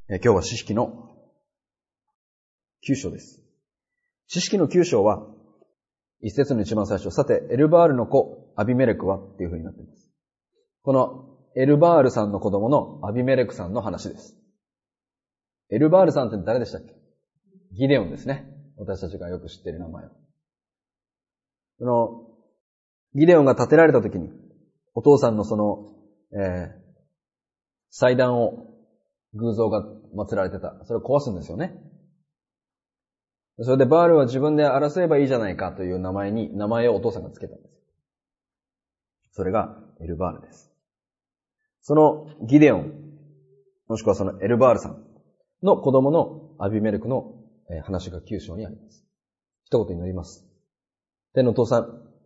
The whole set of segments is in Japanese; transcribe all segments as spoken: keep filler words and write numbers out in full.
え今日は詩式のきゅう章です。詩式のきゅう章は、一節の一番最初、さて、エルバールの子、アビメレクはっていう風になっています。このエルバールさんの子供のアビメレクさんの話です。エルバールさんって誰でしたっけ？ギデオンですね。私たちがよく知っている名前は。この、ギデオンが建てられたときに、お父さんのその、えー、祭壇を、偶像が祀られてた。それを壊すんですよね。それでバールは自分で争えばいいじゃないかという名前に、名前をお父さんがつけたんです。それがエルバールです。そのギデオン、もしくはそのエルバールさんの子供のアビメレクの話がきゅう章にあります。一言になります。天のお父さん、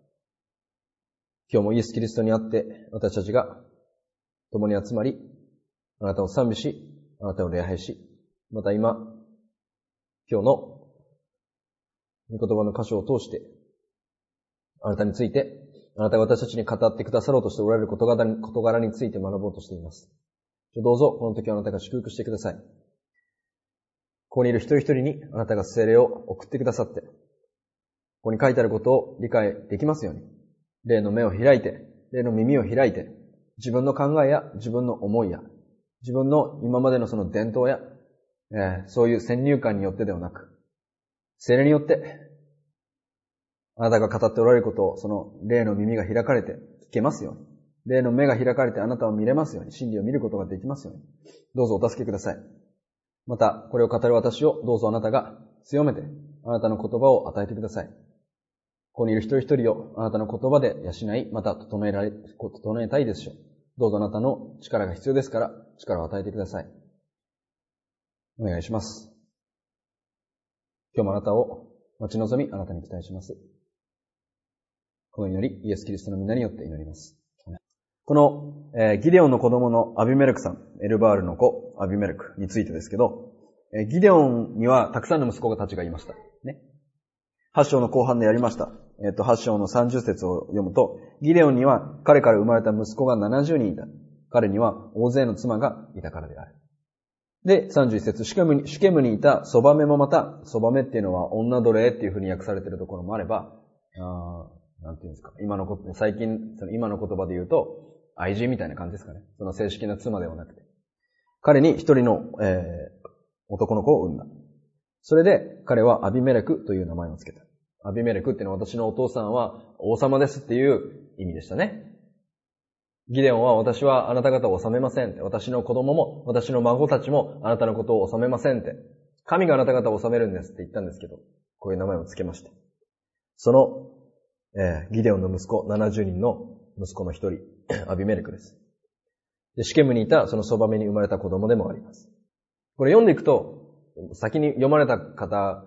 今日もイエス・キリストにあって私たちが共に集まり、あなたを賛美し、あなたを礼拝し、また今、今日の御言葉の箇所を通して、あなたについて、あなたが私たちに語ってくださろうとしておられる事柄に、事柄について学ぼうとしています。どうぞ、この時はあなたが祝福してください。ここにいる一人一人にあなたが聖霊を送ってくださって、ここに書いてあることを理解できますように、霊の目を開いて、霊の耳を開いて、自分の考えや自分の思いや、自分の今までのその伝統や、えー、そういう先入観によってではなく、聖霊によって、あなたが語っておられることを、その霊の耳が開かれて聞けますように。霊の目が開かれてあなたを見れますように。真理を見ることができますように。どうぞお助けください。また、これを語る私をどうぞあなたが強めて、あなたの言葉を与えてください。ここにいる一人一人をあなたの言葉で養い、また整えられ、整えたいでしょう。どうぞあなたの力が必要ですから、力を与えてください。お願いします。今日もあなたを待ち望み、あなたに期待します。この祈り、イエス・キリストの皆によって祈ります。この、えー、ギデオンの子供のアビメレクさん、エルバールの子、アビメレクについてですけど、えー、ギデオンにはたくさんの息子たちがいました。ね。はち章の後半でやりました。えっと、はち章のさんじゅっ節を読むと、ギデオンには彼から生まれた息子がななじゅうにんいた。彼には大勢の妻がいたからである。で、さんじゅういち節、シュケムに、シュケムにいたソバメもまた、ソバメっていうのは女奴隷っていう風に訳されているところもあれば、あなんていうんですか、今のこと、最近、その今の言葉で言うと、愛人みたいな感じですかね。その正式な妻ではなくて。彼に一人の、えー、男の子を産んだ。それで、彼はアビメレクという名前をつけた。アビメレクっていうのは私のお父さんは王様ですっていう意味でしたね。ギデオンは私はあなた方を治めませんって。私の子供も、私の孫たちもあなたのことを治めませんって。神があなた方を治めるんですって言ったんですけど、こういう名前をつけました。その、えー、ギデオンの息子、ななじゅうにんの息子の一人、アビメレクです。で、シケムにいたそのそばめに生まれた子供でもあります。これ読んでいくと、先に読まれた方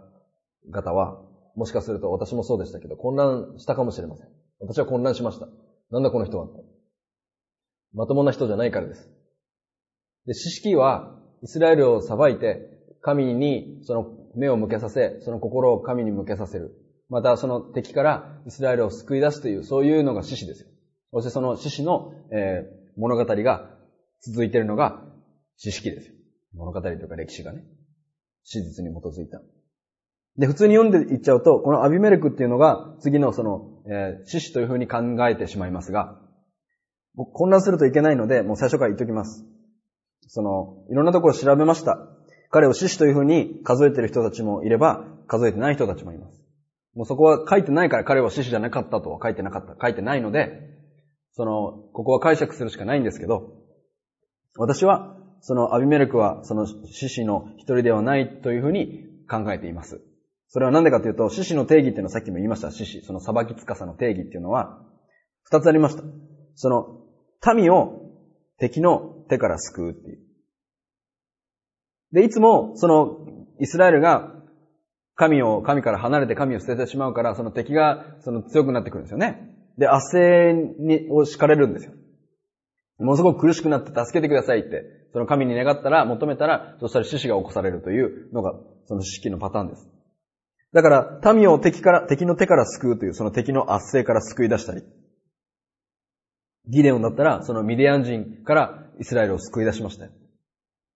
々は、もしかすると私もそうでしたけど、混乱したかもしれません。私は混乱しました。なんだこの人はって。まともな人じゃないからです。で、詩式は、イスラエルを裁いて、神にその目を向けさせ、その心を神に向けさせる。またその敵からイスラエルを救い出すという、そういうのが詩詩ですよ。そしてその詩詩の、えー、物語が続いているのが詩式ですよ。物語というか歴史がね。史実に基づいた。で、普通に読んでいっちゃうと、このアビメレクっていうのが次のその、えー、詩詩というふうに考えてしまいますが、混乱するといけないので、もう最初から言っときます。その、いろんなところ調べました。彼を獅子というふうに数えている人たちもいれば、数えてない人たちもいます。もうそこは書いてないから彼は獅子じゃなかったとは書いてなかった。書いてないので、その、ここは解釈するしかないんですけど、私は、そのアビメレクはその獅子の一人ではないというふうに考えています。それはなんでかというと、獅子の定義っていうのはさっきも言いました。獅子、その裁きつかさの定義っていうのは、二つありました。その、民を敵の手から救うっていう。で、いつも、その、イスラエルが神を、神から離れて神を捨ててしまうから、その敵が、その強くなってくるんですよね。で、圧政に、を敷かれるんですよ。ものすごく苦しくなって助けてくださいって、その神に願ったら、求めたら、そしたら獅子が起こされるというのが、その四式のパターンです。だから、民を敵から、敵の手から救うという、その敵の圧政から救い出したり、ギデオンだったら、そのミディアン人からイスラエルを救い出しましたよ。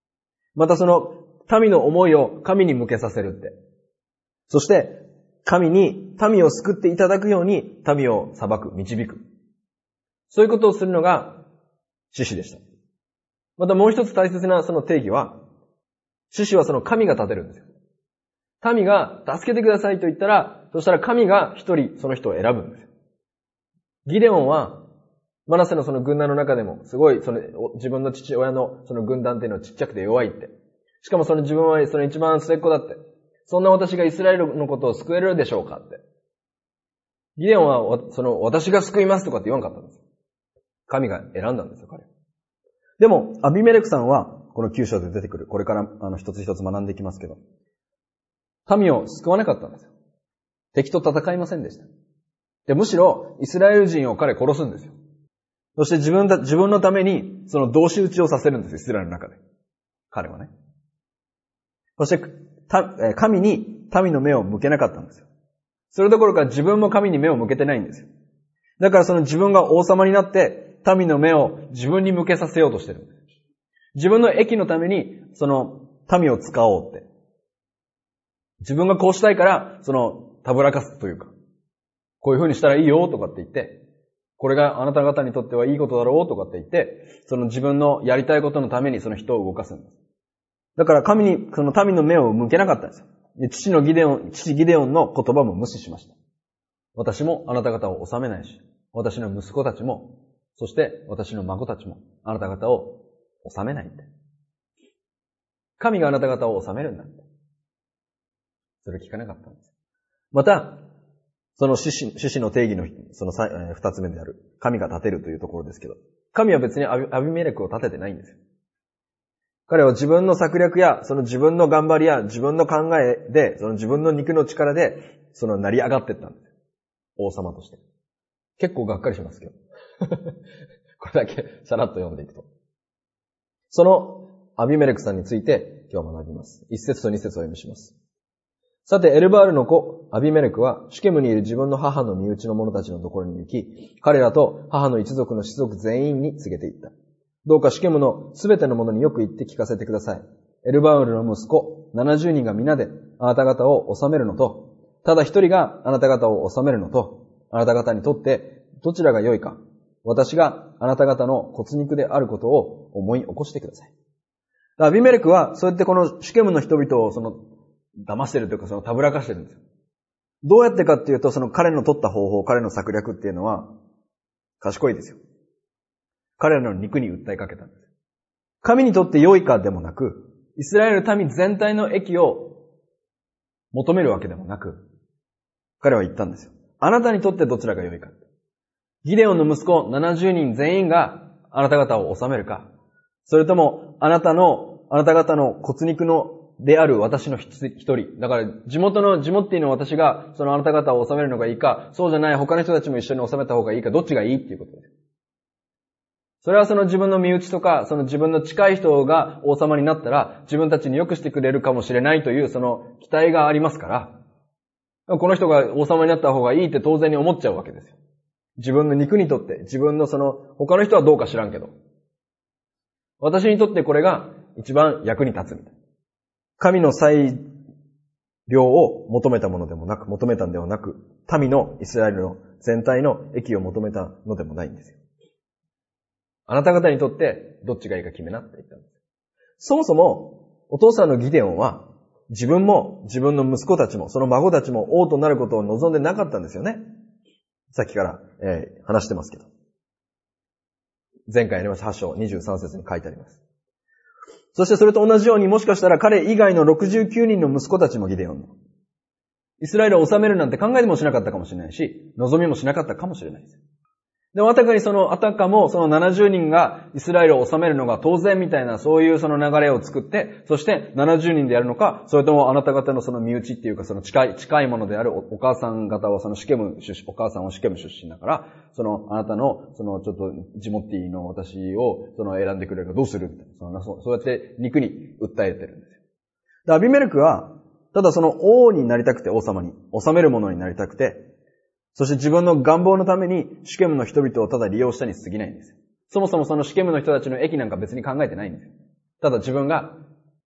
またその民の思いを神に向けさせるって。そして、神に民を救っていただくように民を裁く、導く。そういうことをするのが獅子でした。またもう一つ大切なその定義は、獅子はその神が立てるんですよ。民が助けてくださいと言ったら、そしたら神が一人その人を選ぶんですよ。ギデオンは、マナセのその軍団の中でも、すごいその自分の父親のその軍団っていうのはちっちゃくて弱いって。しかもその自分はその一番末っ子だって。そんな私がイスラエルのことを救えるでしょうかって。ギデオンは、その私が救いますとかって言わんかったんですよ。神が選んだんですよ、彼。でも、アビメレクさんは、このきゅう章で出てくる、これからあの一つ一つ学んでいきますけど、民を救わなかったんですよ。敵と戦いませんでした。で、むしろ、イスラエル人を彼殺すんですよ。そして自分だ、自分のために、その同士討ちをさせるんですよ、イスラエルの中で。彼はね。そして、神に民の目を向けなかったんですよ。それどころか自分も神に目を向けてないんですよ。だからその自分が王様になって、民の目を自分に向けさせようとしてるんです。自分の益のために、その民を使おうって。自分がこうしたいから、その、たぶらかすというか、こういう風にしたらいいよとかって言って、これがあなた方にとってはいいことだろうとかって言って、その自分のやりたいことのためにその人を動かすんです。だから神に、その民の目を向けなかったんですよ。で父のギデオン、父ギデオンの言葉も無視しました。私もあなた方を治めないし、私の息子たちも、そして私の孫たちもあなた方を治めないんだ。神があなた方を治めるんだって。それ聞かなかったんです。また、その獅子、獅子の定義のその二つ目である、神が立てるというところですけど、神は別にアビ、アビメレクを立ててないんですよ。彼は自分の策略や、その自分の頑張りや自分の考えで、その自分の肉の力で、その成り上がっていったんですよ。王様として。結構がっかりしますけど。これだけさらっと読んでいくと。そのアビメレクさんについて今日は学びます。一節と二節をお読みします。さて、エルバールの子、アビメレクは、シュケムにいる自分の母の身内の者たちのところに行き、彼らと母の一族の子族全員に告げていった。どうかシュケムのすべての者によく言って聞かせてください。エルバールの息子、ななじゅうにんが皆であなた方を治めるのと、ただ一人があなた方を治めるのと、あなた方にとってどちらが良いか、私があなた方の骨肉であることを思い起こしてください。アビメレクは、そうやってこのシュケムの人々をその、騙してるというかそのたぶらかしてるんですよ。どうやってかっていうと、その彼の取った方法、彼の策略っていうのは、賢いですよ。彼らの肉に訴えかけたんです。神にとって良いかでもなく、イスラエル民全体の益を求めるわけでもなく、彼は言ったんですよ。あなたにとってどちらが良いか。ギデオンの息子ななじゅうにん全員があなた方を治めるか、それともあなたの、あなた方の骨肉のである私の一人。だから地元の、地元の私がそのあなた方を治めるのがいいか、そうじゃない他の人たちも一緒に治めた方がいいか、どっちがいいっていうことです。それはその自分の身内とか、その自分の近い人が王様になったら、自分たちに良くしてくれるかもしれないというその期待がありますから、この人が王様になった方がいいって当然に思っちゃうわけですよ。自分の肉にとって、自分のその、他の人はどうか知らんけど、私にとってこれが一番役に立つみたいな。神の裁量を求めたものでもなく、求めたんではなく、民のイスラエルの全体の益を求めたのでもないんですよ。あなた方にとってどっちがいいか決めなって言ったんです。そもそも、お父さんのギデオンは、自分も自分の息子たちも、その孫たちも王となることを望んでなかったんですよね。さっきから、えー、話してますけど。前回やりましたはち章にじゅうさん節に書いてあります。そしてそれと同じようにもしかしたら彼以外のろくじゅうきゅうにんの息子たちもギデオンの。イスラエルを治めるなんて考えてもしなかったかもしれないし、望みもしなかったかもしれないです。でもあたかにその、あたかもそのななじゅうにんがイスラエルを治めるのが当然みたいなそういうその流れを作って、そしてななじゅうにんでやるのか、それともあなた方のその身内っていうかその近い、近いものである お, お母さん方はそのシュケム出身、お母さんはシュケム出身だから、そのあなたのそのちょっとジモティの私をその選んでくれるかどうするみたいな、そのそうやって肉に訴えてるんですよ。で、アビメレクは、ただその王になりたくて王様に、治めるものになりたくて、そして自分の願望のためにシュケムの人々をただ利用したに過ぎないんですよ。そもそもそのシュケムの人たちの益なんか別に考えてないんですよ。ただ自分が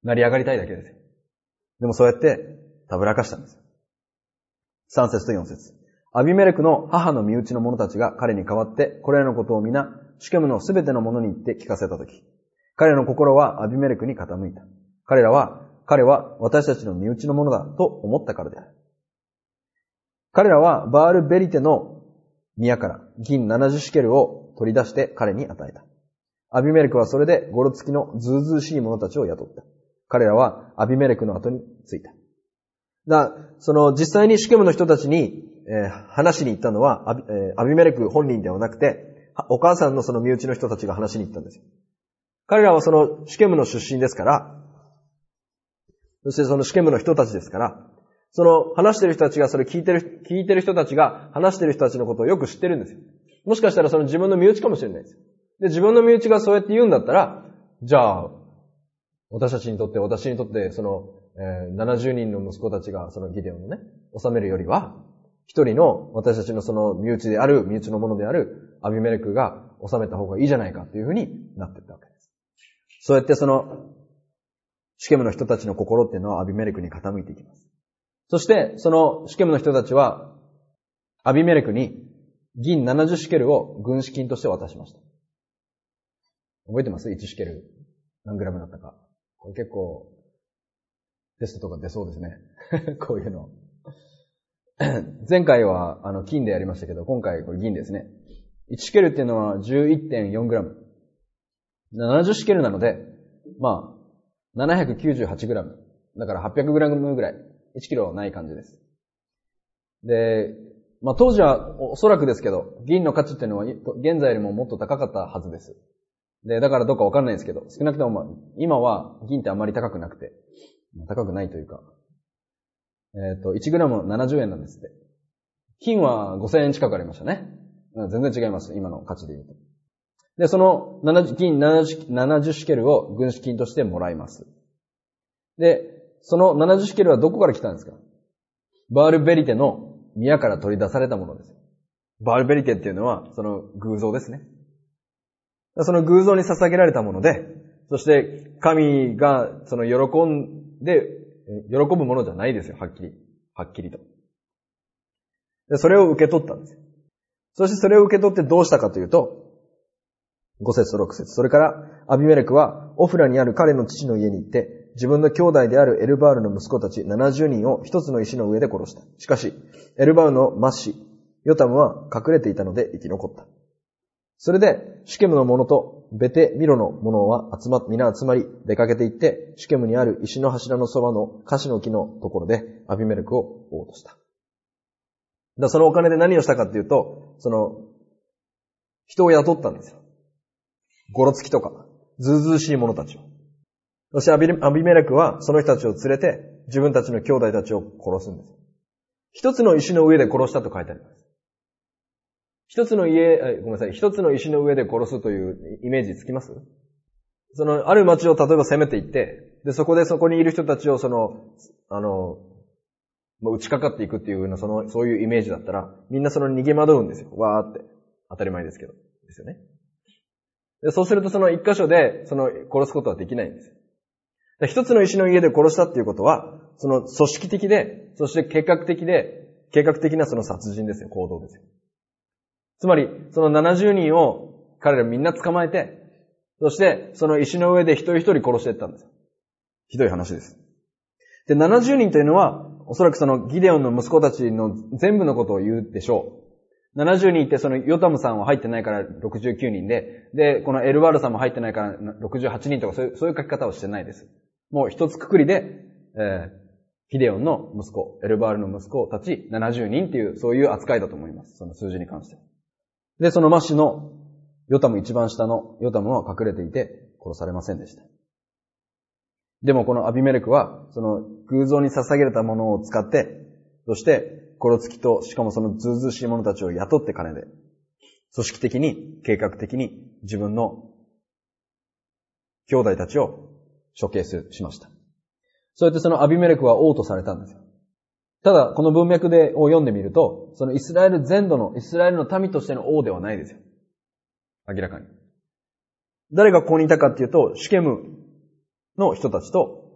成り上がりたいだけですよ。でもそうやってたぶらかしたんですよ。さん節とよん節。アビメレクの母の身内の者たちが彼に代わって、これらのことを皆、シュケムのすべての者に言って聞かせたとき、彼らの心はアビメレクに傾いた。彼らは、彼は私たちの身内の者だと思ったからである。彼らはバールベリテの宮から銀ななじゅうシケルを取り出して彼に与えた。アビメレクはそれでゴロつきのずうずうしい者たちを雇った。彼らはアビメレクの後についた。だ、その実際にシュケムの人たちに、えー、話しに行ったのはアビ、えー、アビメレク本人ではなくて、お母さんのその身内の人たちが話しに行ったんですよ。彼らはそのシュケムの出身ですから、そしてそのシュケムの人たちですから、その話してる人たちがそれ聞いてる、聞いてる人たちが話してる人たちのことをよく知ってるんですよ。もしかしたらその自分の身内かもしれないですよ。で、自分の身内がそうやって言うんだったら、じゃあ、私たちにとって、私にとって、その、えー、ななじゅうにんの息子たちがそのギデオンをね、治めるよりは、一人の私たちのその身内である、身内のものであるアビメレクが治めた方がいいじゃないかっていうふうになっていったわけです。そうやってその、シュケムの人たちの心っていうのはアビメレクに傾いていきます。そして、そのシュケムの人たちは、アビメレクに銀ななじゅうシケルを軍資金として渡しました。覚えてます？ いち シケル。何グラムだったか。これ結構、テストとか出そうですね。こういうの。前回は、あの、金でやりましたけど、今回これ銀ですね。いちシケルっていうのは じゅういってんよんグラム。ななじゅうシケルなので、まあ、ななひゃくきゅうじゅうはちグラム。だからはっぴゃくグラムぐらい。いちキロはない感じです。で、まあ当時はおそらくですけど、銀の価値っていうのは現在よりももっと高かったはずです。で、だからどうかわかんないですけど、少なくとも、まあ、今は銀ってあんまり高くなくて、高くないというか、えっと、いちグラムななじゅうえんなんですって。金はごせんえん近くありましたね。全然違います。今の価値で言うと。で、その銀ななじゅうシケルを軍資金としてもらいます。で、そのななじゅうシケルはどこから来たんですか？バールベリテの宮から取り出されたものです。バールベリテっていうのは、その偶像ですね。その偶像に捧げられたもので、そして神がその喜んで、喜ぶものじゃないですよ、はっきり。はっきりと。で、それを受け取ったんですよ。そしてそれを受け取ってどうしたかというと、ご節とろく節。それから、アビメレクはオフラにある彼の父の家に行って、自分の兄弟であるエルバールの息子たちななじゅうにんを一つの石の上で殺した。しかし、エルバールのマッシ、ヨタムは隠れていたので生き残った。それで、シュケムの者とベテミロの者は集ま、皆集まり出かけて行って、シュケムにある石の柱のそばのカシの木のところでアビメレクを追おうとした。だそのお金で何をしたかっていうと、その、人を雇ったんですよ。ゴロつきとか、ずうずうしい者たちを。そしてアビメレクはその人たちを連れて自分たちの兄弟たちを殺すんです。一つの石の上で殺したと書いてあります。一つの家、ごめんなさい、一つの石の上で殺すというイメージつきます？その、ある町を例えば攻めていって、で、そこでそこにいる人たちをその、あの、もう打ちかかっていくっていうような、その、そういうイメージだったら、みんなその逃げ惑うんですよ。わーって。当たり前ですけど。ですよね。で、そうするとその一箇所で、その、殺すことはできないんですよ。一つの石の家で殺したっていうことは、その組織的で、そして計画的で、計画的なその殺人ですよ、行動ですよ。つまり、そのななじゅうにんを彼らみんな捕まえて、そしてその石の上で一人一人殺していったんですよ。ひどい話です。で、ななじゅうにんというのは、おそらくそのギデオンの息子たちの全部のことを言うでしょう。ななじゅうにんってそのヨタムさんは入ってないからろくじゅうきゅうにんで、で、このエルバールさんも入ってないからろくじゅうはちにんとかそういう、そういう書き方をしてないです。もう一つくくりで、えー、ギデオンの息子、エルバールの息子たちななじゅうにんっていう、そういう扱いだと思います。その数字に関しては。で、そのマッシのヨタム一番下のヨタムは隠れていて殺されませんでした。でもこのアビメレクは、その偶像に捧げられたものを使って、そしてゴロつきと、しかもそのずうずうしい者たちを雇って金で、組織的に、計画的に自分の兄弟たちを処刑しました。そうやってそのアビメレクは王とされたんですよ。ただ、この文脈でを読んでみると、そのイスラエル全土の、イスラエルの民としての王ではないですよ。明らかに。誰がここにいたかっていうと、シュケムの人たちと、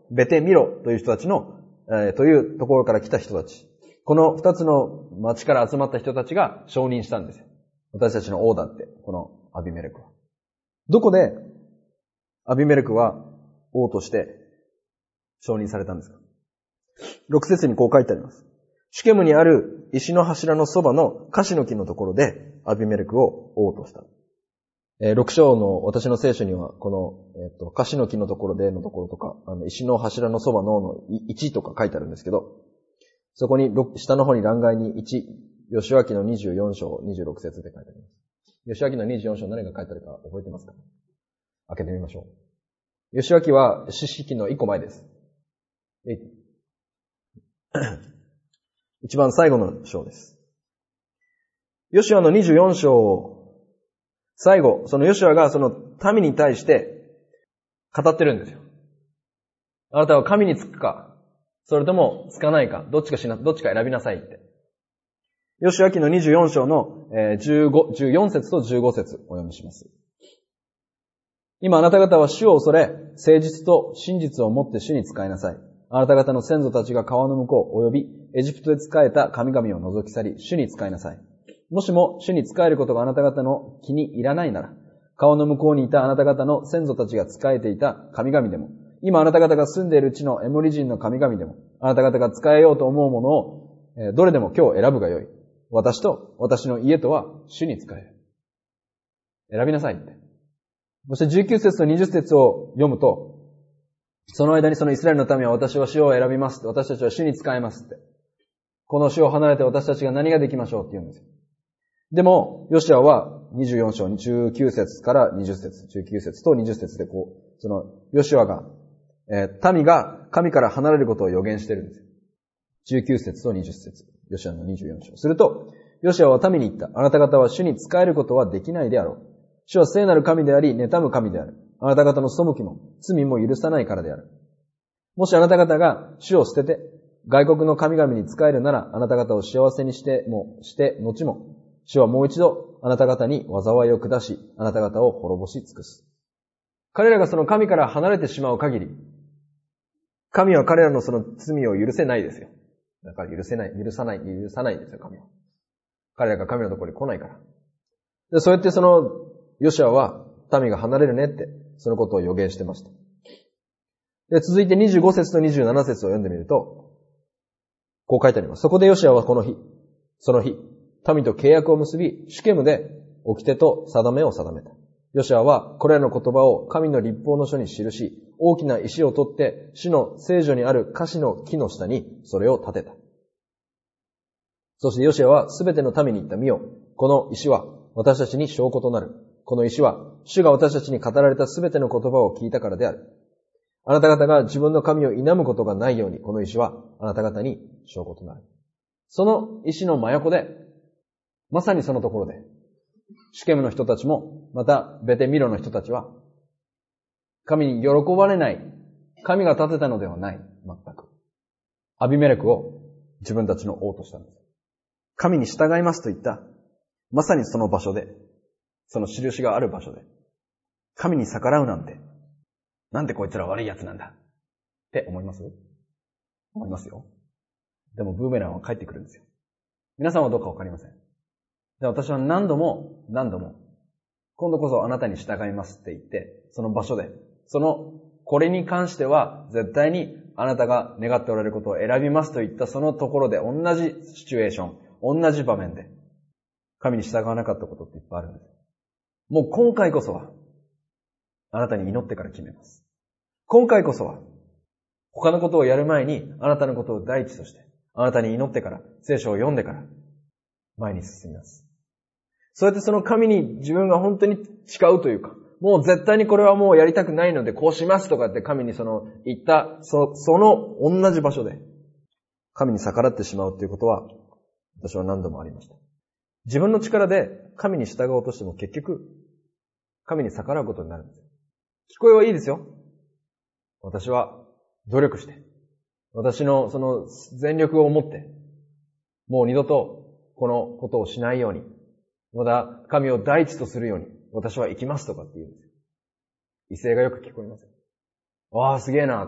ベテミロという人たちの、えー、というところから来た人たち。この二つの町から集まった人たちが承認したんですよ。私たちの王だって、このアビメレクは。どこでアビメレクは王として承認されたんですか？ろく節にこう書いてあります。シュケムにある石の柱のそばのカシの木のところでアビメレクを王とした。えー、ろく章の私の聖書には、この、えっと、カシの木のところでのところとか、あの石の柱のそばののいちとか書いてあるんですけど、そこに下の方に欄外にいち、吉脇のにじゅうよん章にじゅうろく節で書いてあります。吉脇のにじゅうよん章何が書いてあるか覚えてますか？開けてみましょう。吉脇は四式の一個前です。一番最後の章です。ヨシュアのにじゅうよん章を最後、そのヨシュアがその民に対して語ってるんですよ。あなたは神につくか、それともつかないか、どっちかしな、どっちか選びなさいって。ヨシュア記のにじゅうよん章のじゅうご、じゅうよん節とじゅうご節お読みします。今あなた方は主を恐れ、誠実と真実をもって主に仕えなさい。あなた方の先祖たちが川の向こう及びエジプトで仕えた神々を除き去り、主に仕えなさい。もしも主に仕えることがあなた方の気に入らないなら、川の向こうにいたあなた方の先祖たちが仕えていた神々でも、今あなた方が住んでいる地のエモリ人の神々でも、あなた方が仕えようと思うものを、どれでも今日選ぶがよい。私と私の家とは主に仕える。選びなさいって。そしてじゅうきゅう節とにじゅう節を読むと、その間にそのイスラエルの民は私は主を選びますって。私たちは主に仕えますって。この主を離れて私たちが何ができましょうって言うんですよ。でも、ヨシュアはにじゅうよん章にじゅうきゅう節からにじゅう節、じゅうきゅう節とにじゅう節でこう、その、ヨシュアが、えー、民が神から離れることを予言してるんですよ。じゅうきゅう節とにじゅう節、ヨシュアのにじゅうよん章。すると、ヨシュアは民に言った。あなた方は主に仕えることはできないであろう。主は聖なる神であり、妬む神である。あなた方の背きも、罪も許さないからである。もしあなた方が主を捨てて、外国の神々に仕えるなら、あなた方を幸せにしても、して、後も、主はもう一度、あなた方に災いを下し、あなた方を滅ぼし尽くす。彼らがその神から離れてしまう限り、神は彼らのその罪を許せないですよ。だから許せない、許さない、許さないんですよ、神は。彼らが神のところに来ないから。で、そうやってその、ヨシュアは、民が離れるねって、そのことを予言してました。で、続いてにじゅうご節とにじゅうなな節を読んでみると、こう書いてあります。そこでヨシュアはこの日、その日、民と契約を結び、シュケムで掟と定めを定めた。ヨシュアはこれらの言葉を神の律法の書に記し、大きな石を取って、主の聖所にある樫の木の下にそれを立てた。そしてヨシュアはすべての民に言った。見よ、この石は私たちに証拠となる。この石は主が私たちに語られたすべての言葉を聞いたからである。あなた方が自分の神を否むことがないように、この石はあなた方に証拠となる。その石の真横で、まさにそのところで、シュケムの人たちも、またベテミロの人たちは、神に喜ばれない、神が立てたのではない、全く。アビメレクを自分たちの王としたんです。神に従いますと言った、まさにその場所で、その印がある場所で、神に逆らうなんて、なんてこいつら悪い奴なんだって思います？思いますよ。でもブーメランは帰ってくるんですよ。皆さんはどうかわかりません。で、私は何度も何度も今度こそあなたに従いますって言って、その場所で、そのこれに関しては絶対にあなたが願っておられることを選びますと言ったそのところで同じシチュエーション、同じ場面で神に従わなかったことっていっぱいあるんです。もう今回こそはあなたに祈ってから決めます。今回こそは他のことをやる前にあなたのことを第一としてあなたに祈ってから聖書を読んでから前に進みます。そうやってその神に自分が本当に誓うというか、もう絶対にこれはもうやりたくないのでこうしますとかって神にその言った、そ, その同じ場所で神に逆らってしまうということは私は何度もありました。自分の力で神に従おうとしても結局神に逆らうことになるんです。聞こえはいいですよ。私は努力して、私のその全力を持って、もう二度とこのことをしないように、また神を第一とするように、私は生きますとかって言うんですよ。威勢がよく聞こえますよ。わあ、すげえなって。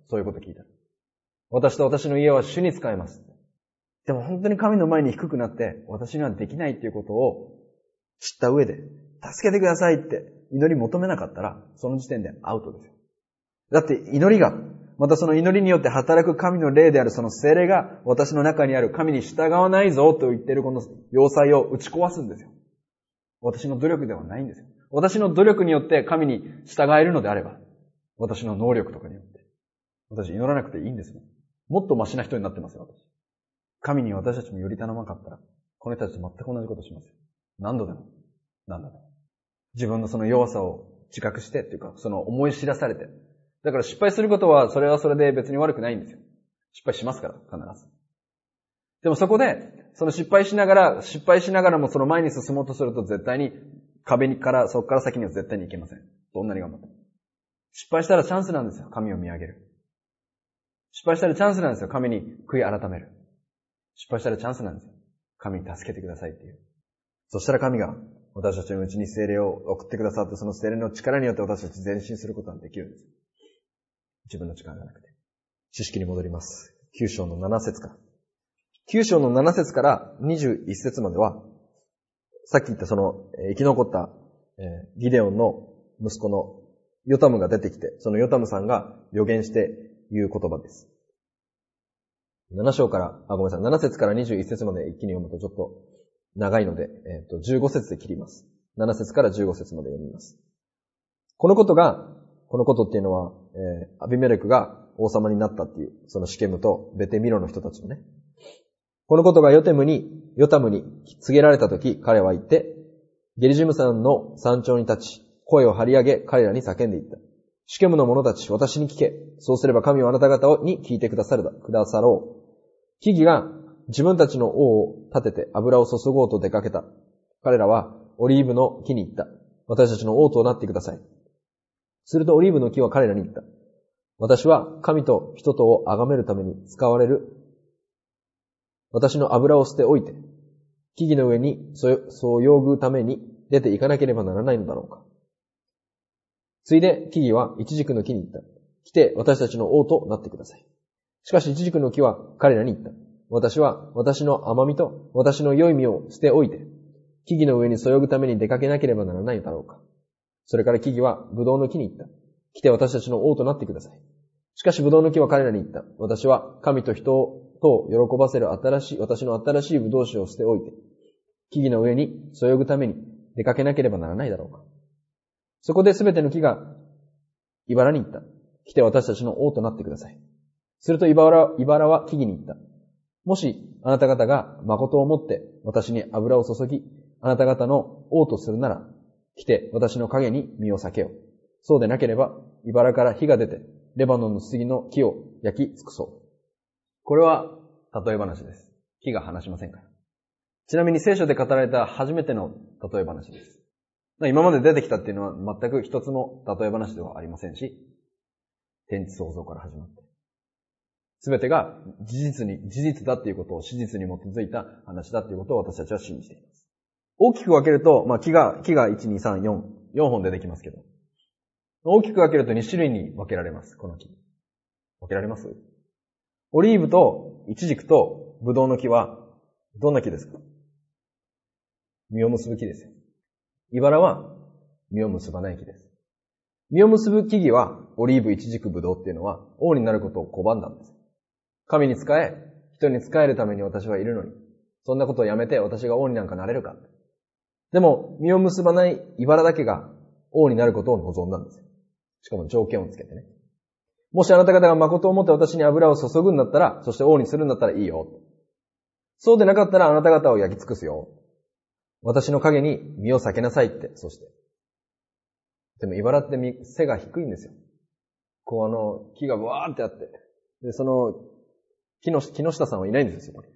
そういうこと聞いたら。私と私の家は主に仕えます。でも本当に神の前に低くなって、私にはできないっていうことを知った上で、助けてくださいって祈り求めなかったら、その時点でアウトですよ。だって祈りが、またその祈りによって働く神の霊であるその聖霊が、私の中にある神に従わないぞと言っているこの要塞を打ち壊すんですよ。私の努力ではないんですよ。私の努力によって神に従えるのであれば、私の能力とかによって、私祈らなくていいんですもん。もっとマシな人になってますよ、私。神に私たちもより頼まなかったら、この人たちと全く同じことしますよ。何度でも。何度でも。自分のその弱さを自覚してっていうか、その思い知らされて。だから失敗することは、それはそれで別に悪くないんですよ。失敗しますから、必ず。でもそこで、その失敗しながら、失敗しながらもその前に進もうとすると絶対に壁から、そこから先には絶対に行けません。どんなに頑張っても。失敗したらチャンスなんですよ、神を見上げる。失敗したらチャンスなんですよ、神に悔い改める。失敗したらチャンスなんですよ。神に助けてくださいっていう。そしたら神が私たちのうちに聖霊を送ってくださって、その聖霊の力によって私たち前進することができるんです。自分の力がなくて。知識に戻ります。きゅう章のなな節から。きゅう章のなな節からにじゅういち節までは、さっき言ったその、えー、生き残った、えー、ギデオンの息子のヨタムが出てきて、そのヨタムさんが予言して言う言葉です。なな章から、あ、ごめんなさい、なな節からにじゅういち節まで一気に読むとちょっと長いので、えっと、じゅうご節で切ります。なな節からじゅうご節まで読みます。このことが、このことっていうのは、えー、アビメレクが王様になったっていう、そのシケムとベテミロの人たちのね。このことがヨテムに、ヨタムに告げられたとき、彼は言って、ゲリジム山の山頂に立ち、声を張り上げ、彼らに叫んでいった。シケムの者たち、私に聞け。そうすれば神はあなた方に聞いてくださるだ、くださろう。木々が自分たちの王を立てて油を注ごうと出かけた。彼らはオリーブの木に言った。私たちの王となってください。するとオリーブの木は彼らに言った。私は神と人とを崇めるために使われる私の油を捨ておいて、木々の上にそよぐために出ていかなければならないのだろうか。ついで木々はイチジクの木に言った。来て私たちの王となってください。しかしイチジクの木は彼らに言った。私は私の甘みと私の良い実を捨ておいて、木々の上にそよぐために出かけなければならないのだろうか。それから木々はブドウの木に言った。来て私たちの王となってください。しかしブドウの木は彼らに言った。私は神と人をと喜ばせる新しい、私の新しいブドウ酒を捨ておいて、木々の上にそよぐために出かけなければならないだろうか。そこで全ての木が茨に言った。来て私たちの王となってください。すると茨、茨は木々に言った。もしあなた方が誠をもって私に油を注ぎ、あなた方の王とするなら、来て私の影に身を避けよう。そうでなければ、茨から火が出て、レバノンの杉の木を焼き尽くそう。これは例え話です。木が話しませんから。ちなみに聖書で語られた初めての例え話です。今まで出てきたっていうのは全く一つも例え話ではありませんし、天地創造から始まって。すべてが事実に、事実だっていうことを史実に基づいた話だっていうことを私たちは信じています。大きく分けると、まあ木が、木がいち、に、さん、よん、よんほん出てきますけど、大きく分けるとに種類に分けられます、この木。分けられます？オリーブとイチジクとブドウの木はどんな木ですか？実を結ぶ木ですよ。茨は実を結ばない木です。実を結ぶ木々はオリーブ、イチジク、ブドウっていうのは王になることを拒んだんです。神に仕え、人に仕えるために私はいるのに、そんなことをやめて私が王になんかなれるか。でも実を結ばない茨だけが王になることを望んだんですよ。しかも条件をつけてね。もしあなた方が誠をもって私に油を注ぐんだったら、そして王にするんだったらいいよ。そうでなかったらあなた方を焼き尽くすよ。私の影に身を避けなさいって、そして。でも茨って背が低いんですよ。こうあの、木がわーってあって。で、その、木の、木下さんはいないんですよ、そこに。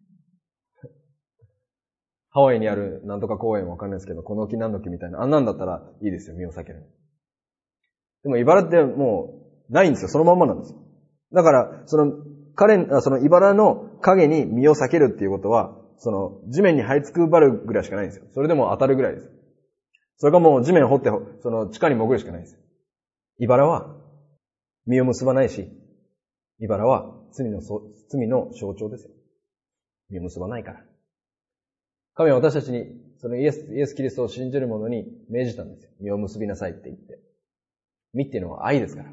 ハワイにあるなんとか公園わかんないですけど、この木何の木みたいな。あんなんだったらいいですよ、身を避ける。でも茨ってもう、ないんですよ。そのまんまなんですよ。だから、その、彼、その茨の影に身を避けるっていうことは、その、地面に這いつくばるぐらいしかないんですよ。それでも当たるぐらいです。それかもう地面を掘って、その地下に潜るしかないです。茨は、実を結ばないし、 茨は罪の、罪の象徴ですよ。実を結ばないから。神は私たちに、そのイエス、イエス・キリストを信じる者に命じたんですよ。実を結びなさいって言って。実っていうのは愛ですから。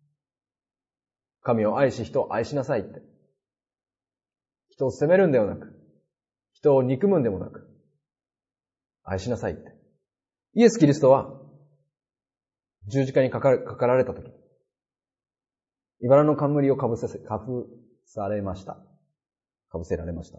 神を愛し、人を愛しなさいって。人を責めるんではなく、人を憎むんでもなく、愛しなさいって。イエス・キリストは、十字架にかかる、かかられたとき、茨の冠をかぶせ、かぶされました。かぶせられました。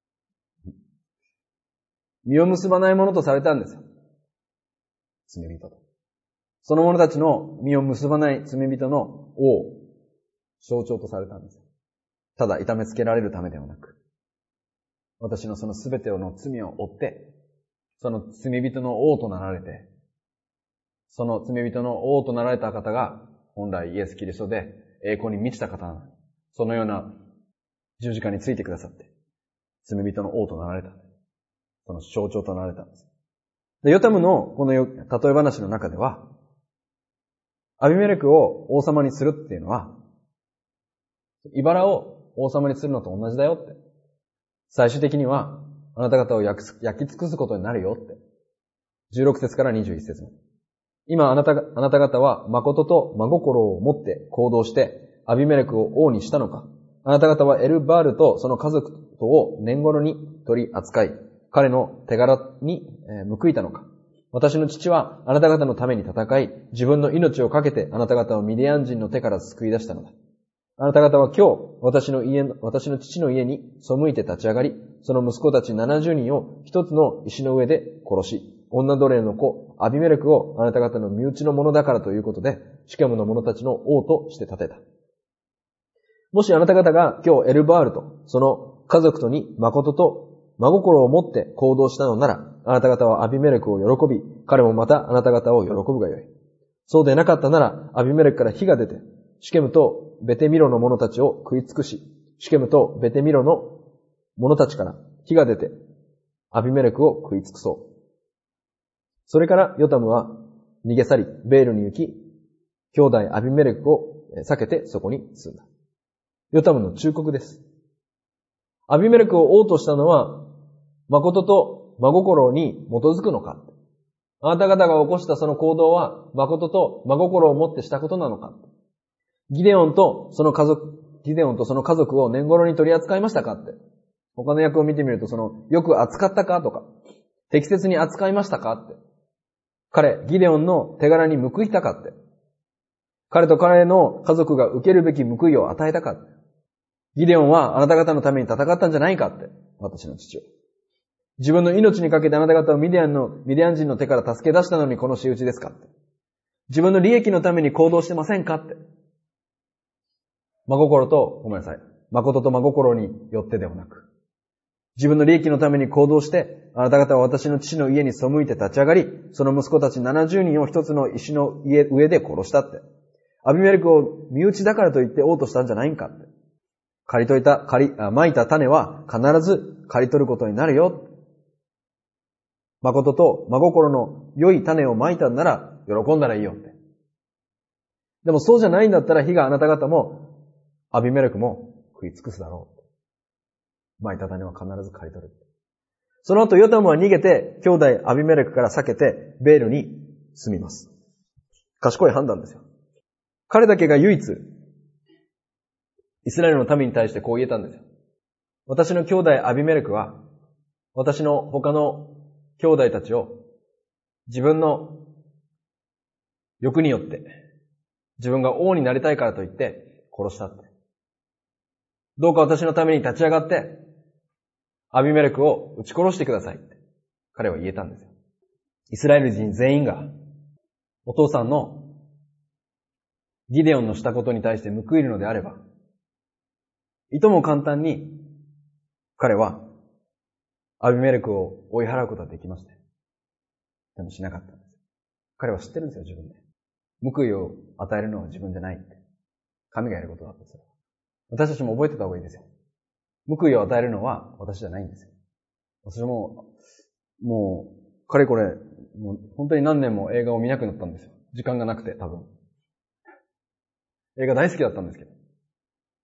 実を結ばないものとされたんですよ。罪人と。その者たちの実を結ばない罪人の王、象徴とされたんですよ。ただ痛めつけられるためではなく、私のそのすべての罪を負って、その罪人の王となられて、その罪人の王となられた方が、本来イエス・キリストで栄光に満ちた方なのに、そのような十字架についてくださって、罪人の王となられた。その象徴となられたんです。で、ヨタムのこの例え話の中では、アビメレクを王様にするっていうのは、茨を王様にするのと同じだよって。最終的には、あなた方を焼き尽くすことになるよって。じゅうろく節からにじゅういち節まで。今あなた、あなた方は誠と真心を持って行動して、アビメレクを王にしたのか。あなた方はエルバールとその家族とを年頃に取り扱い、彼の手柄に報いたのか。私の父はあなた方のために戦い、自分の命をかけてあなた方をミディアン人の手から救い出したのだ。あなた方は今日、私の家の、私の父の家に背いて立ち上がり、その息子たちななじゅうにんを一つの石の上で殺し、女奴隷の子、アビメレクをあなた方の身内の者だからということで、シケムの者たちの王として立てた。もしあなた方が今日エルバールと、その家族とに誠と真心を持って行動したのなら、あなた方はアビメレクを喜び、彼もまたあなた方を喜ぶがよい。そうでなかったなら、アビメレクから火が出て、シケムとベテミロの者たちを食い尽くし、シケムとベテミロの者たちから火が出て、アビメレクを食い尽くそう。それからヨタムは逃げ去り、ベールに行き、兄弟アビメレクを避けてそこに住んだ。ヨタムの忠告です。アビメレクを王としたのは、誠と真心に基づくのか。あなた方が起こしたその行動は、誠と真心を持ってしたことなのか。ギデオンとその家族、ギデオンとその家族を年頃に取り扱いましたかって。他の訳を見てみると、その、よく扱ったかとか、適切に扱いましたかって。彼、ギデオンの手柄に報いたかって。彼と彼の家族が受けるべき報いを与えたかって。ギデオンはあなた方のために戦ったんじゃないかって。私の父は。自分の命にかけてあなた方をミディアンの、ミディアン人の手から助け出したのにこの仕打ちですかって。自分の利益のために行動してませんかって。真心と、ごめんなさい。誠と真心によってではなく。自分の利益のために行動して、あなた方は私の父の家に背いて立ち上がり、その息子たちななじゅうにんを一つの石の家上で殺したって。アビメレクを身内だからと言って王としたんじゃないんかって。刈り取いた、刈り、あ、蒔いた種は必ず刈り取ることになるよ。誠と真心の良い種を蒔いたんなら喜んだらいいよって。でもそうじゃないんだったら火があなた方もアビメレクも食い尽くすだろう。蒔いた種は必ず刈り取る。その後ヨタムは逃げて兄弟アビメレクから避けてベールに住みます。賢い判断ですよ。彼だけが唯一イスラエルの民に対してこう言えたんですよ。私の兄弟アビメレクは私の他の兄弟たちを自分の欲によって自分が王になりたいからと言って殺したって。どうか私のために立ち上がってアビメレクを撃ち殺してくださいって彼は言えたんですよ。イスラエル人全員がお父さんのギデオンのしたことに対して報いるのであれば、いとも簡単に彼はアビメレクを追い払うことができました。でもしなかったんです。彼は知ってるんですよ、自分で。報いを与えるのは自分じゃないって。神がやることだったんですよ。私たちも覚えてた方がいいですよ。報いを与えるのは私じゃないんですよ。私も、もう、かれこれ、もう本当に何年も映画を見なくなったんですよ。時間がなくて、多分。映画大好きだったんですけど。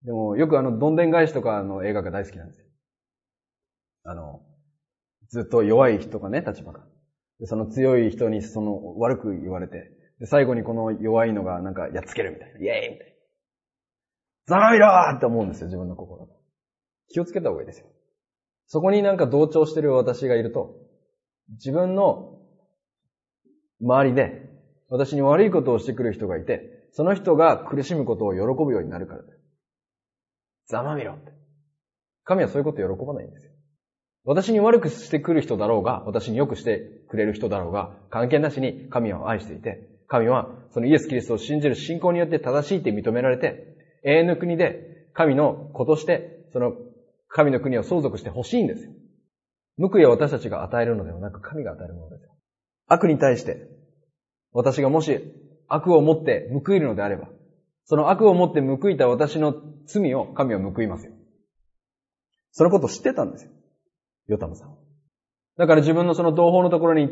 でも、よくあの、どんでん返しとかの映画が大好きなんですよ。あの、ずっと弱い人がね、立場が。で、その強い人にその、悪く言われて、で、最後にこの弱いのがなんかやっつけるみたいな。イエーイみたいな。ざまみろーって思うんですよ、自分の心が。気をつけた方がいいですよ。そこになんか同調してる私がいると、自分の周りで私に悪いことをしてくる人がいて、その人が苦しむことを喜ぶようになるからです。ざまみろって。神はそういうことを喜ばないんですよ。私に悪くしてくる人だろうが、私に良くしてくれる人だろうが、関係なしに神は愛していて、神はそのイエス・キリストを信じる信仰によって正しいって認められて、永遠の国で神の子として、その神の国を相続してほしいんですよ。報いは私たちが与えるのではなく神が与えるものですよ。悪に対して、私がもし悪を持って報いるのであれば、その悪を持って報いた私の罪を神は報いますよ。そのことを知ってたんですよ。ヨタムさんは。だから自分のその同胞のところに行って、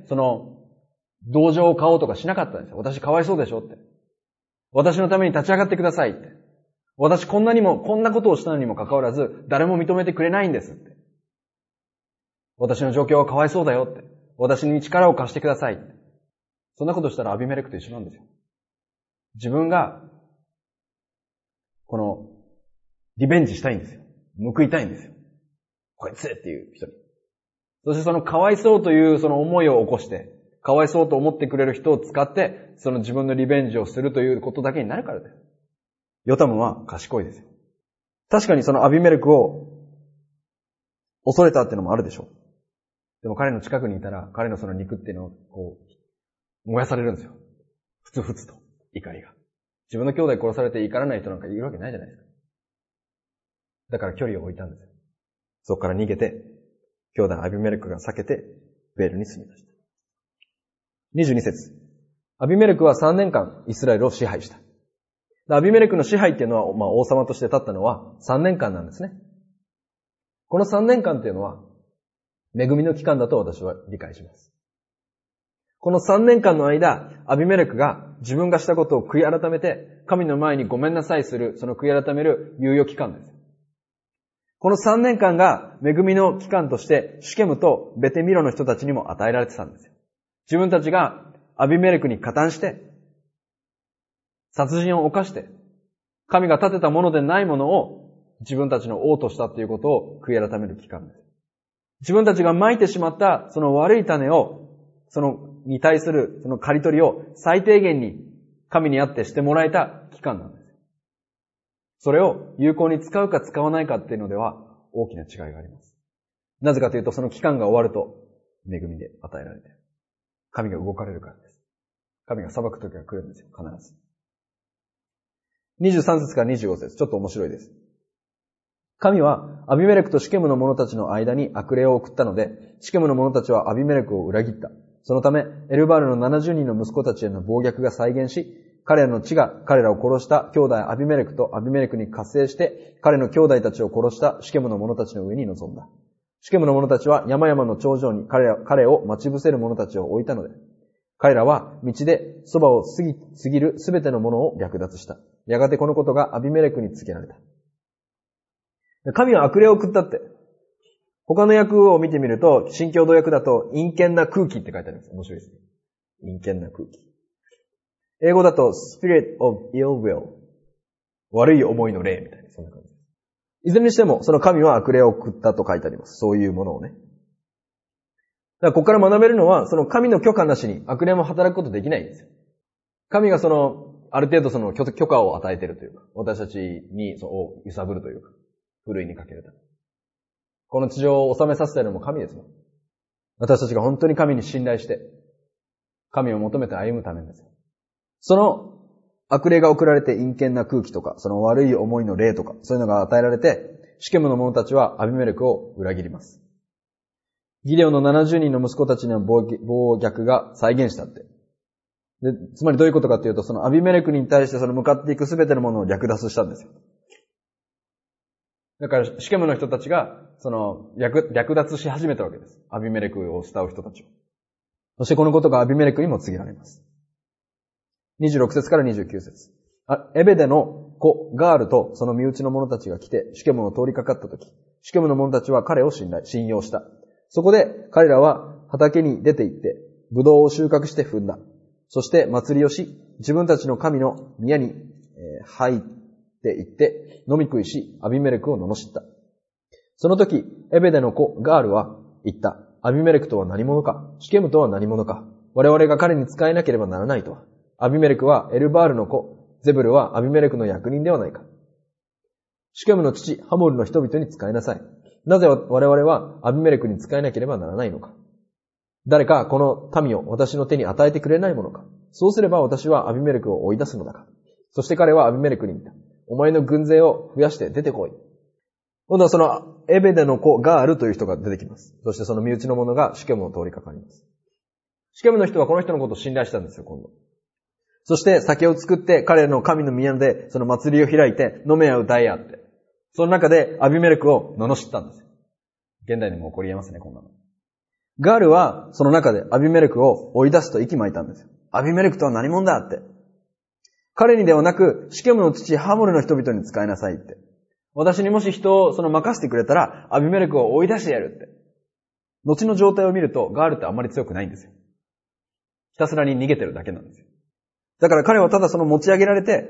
その、同情を買おうとかしなかったんですよ。私かわいそうでしょって。私のために立ち上がってくださいって。私こんなにも、こんなことをしたのにもかかわらず、誰も認めてくれないんですって。私の状況はかわいそうだよって。私に力を貸してくださいって。そんなことしたらアビメレクと一緒なんですよ。自分が、この、リベンジしたいんですよ。報いたいんですよ。こいつっていう人に。そしてそのかわいそうというその思いを起こして、かわいそうと思ってくれる人を使って、その自分のリベンジをするということだけになるからです。ヨタムは賢いですよ。確かにそのアビメレクを恐れたっていうのもあるでしょう。でも彼の近くにいたら、彼のその肉っていうのをこう、燃やされるんですよ。ふつふつと、怒りが。自分の兄弟殺されて怒らない人なんかいるわけないじゃないですか。だから距離を置いたんですよ。そこから逃げて、兄弟アビメレクが避けて、ベールに住みました。にじゅうに節。アビメレクはさんねんかんイスラエルを支配した。アビメレクの支配っていうのは、まあ王様として立ったのはさんねんかんなんですね。このさんねんかんっていうのは、恵みの期間だと私は理解します。このさんねんかんの間、アビメレクが自分がしたことを悔い改めて、神の前にごめんなさいする、その悔い改める猶予期間です。このさんねんかんが恵みの期間として、シュケムとベテミロの人たちにも与えられてたんですよ。自分たちがアビメレクに加担して、殺人を犯して、神が立てたものでないものを自分たちの王としたということを悔い改める期間です。自分たちが蒔いてしまったその悪い種を、その、に対するその刈り取りを最低限に神にあってしてもらえた期間なんです。それを有効に使うか使わないかっていうのでは大きな違いがあります。なぜかというとその期間が終わると恵みで与えられて、神が動かれるからです。神が裁く時が来るんですよ、必ず。にじゅうさん節からにじゅうご節、ちょっと面白いです。神はアビメレクとシケムの者たちの間に悪霊を送ったので、シケムの者たちはアビメレクを裏切った。そのため、エルバールのななじゅうにんの息子たちへの暴虐が再現し、彼らの地が彼らを殺した兄弟アビメレクとアビメレクに加勢して、彼の兄弟たちを殺したシケムの者たちの上に臨んだ。シケムの者たちは山々の頂上に彼ら、彼を待ち伏せる者たちを置いたので、彼らは道でそばを過ぎ、過ぎるすべてのものを略奪した。やがてこのことがアビメレクに告げられた。神は悪霊を送ったって。他の訳を見てみると、新共同訳だと陰険な空気って書いてあります。面白いですね。陰険な空気。英語だと spirit of ill will。悪い思いの霊みたいな、そんな感じです。いずれにしても、その神は悪霊を送ったと書いてあります。そういうものをね。だからここから学べるのは、その神の許可なしに悪霊も働くことできないんですよ。神がその、ある程度その許可を与えているというか、私たちにそう揺さぶるというか、ふるいにかけるため。この地上を治めさせているのも神ですもん。私たちが本当に神に信頼して、神を求めて歩むためです。その悪霊が送られて陰険な空気とか、その悪い思いの霊とか、そういうのが与えられて、シケムの者たちはアビメレクを裏切ります。ギデオンのななじゅうにんの息子たちの暴虐が再現したって。で、つまりどういうことかというと、そのアビメレクに対してその向かっていくすべてのものを略奪したんですよ。だから、シケムの人たちが、その、略、略奪し始めたわけです。アビメレクを慕う人たちを。そしてこのことがアビメレクにも告げられます。にじゅうろく節からにじゅうきゅう節。あエベデの子ガールとその身内の者たちが来てシュケムを通りかかったとき、シュケムの者たちは彼を信頼、信用した。そこで彼らは畑に出て行って、ブドウを収穫して踏んだ。そして祭りをし、自分たちの神の宮に、えー、入って行って、飲み食いし、アビメレクを罵った。その時、エベデの子ガールは言った。アビメレクとは何者か、シュケムとは何者か、我々が彼に仕えなければならないとは。アビメレクはエルバールの子、ゼブルはアビメレクの役人ではないか。シュケムの父、ハモルの人々に仕えなさい。なぜ我々はアビメレクに仕えなければならないのか。誰かこの民を私の手に与えてくれないものか。そうすれば私はアビメレクを追い出すのだか。そして彼はアビメレクに言った。お前の軍勢を増やして出てこい。今度はそのエベデの子ガールという人が出てきます。そしてその身内の者がシュケムを通りかかります。シュケムの人はこの人のことを信頼したんですよ、今度。そして酒を作って彼らの神の宮でその祭りを開いて飲めや歌えやって。その中でアビメレクを罵ったんですよ。現代にも起こり得ますね、こんなの。ガールはその中でアビメレクを追い出すと息巻いたんですよ。アビメレクとは何者だって。彼にではなく、シュケムの父ハモルの人々に仕えなさいって。私にもし人をその任せてくれたら、アビメレクを追い出してやるって。後の状態を見ると、ガールってあんまり強くないんですよ。ひたすらに逃げてるだけなんですよ。だから彼はただその持ち上げられて、